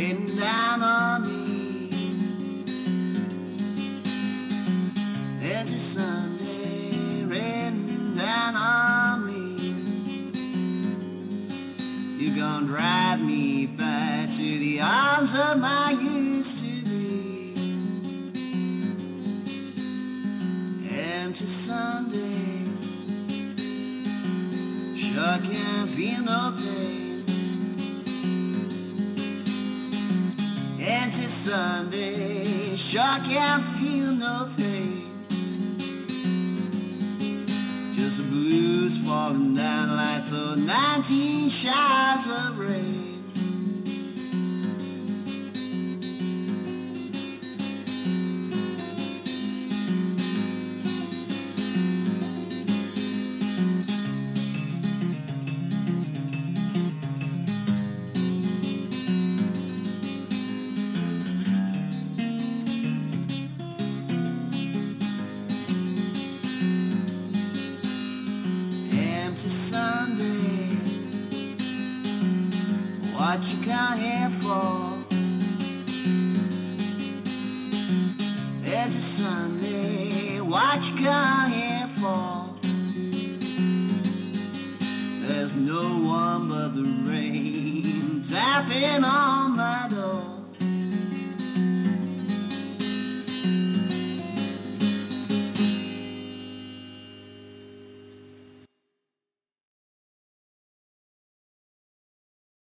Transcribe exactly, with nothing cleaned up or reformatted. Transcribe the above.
raining down on me. Into Sunday, raining down on me. You're gonna drive me back to the arms of my used to be. Empty Sunday, sure can't feel no pain. Empty Sunday, sure can't feel no pain. Just the blues falling down like the nineteen showers of rain. Sunday, what you come here for? It's a Sunday, what you come here for? There's no one but the rain tapping on my door.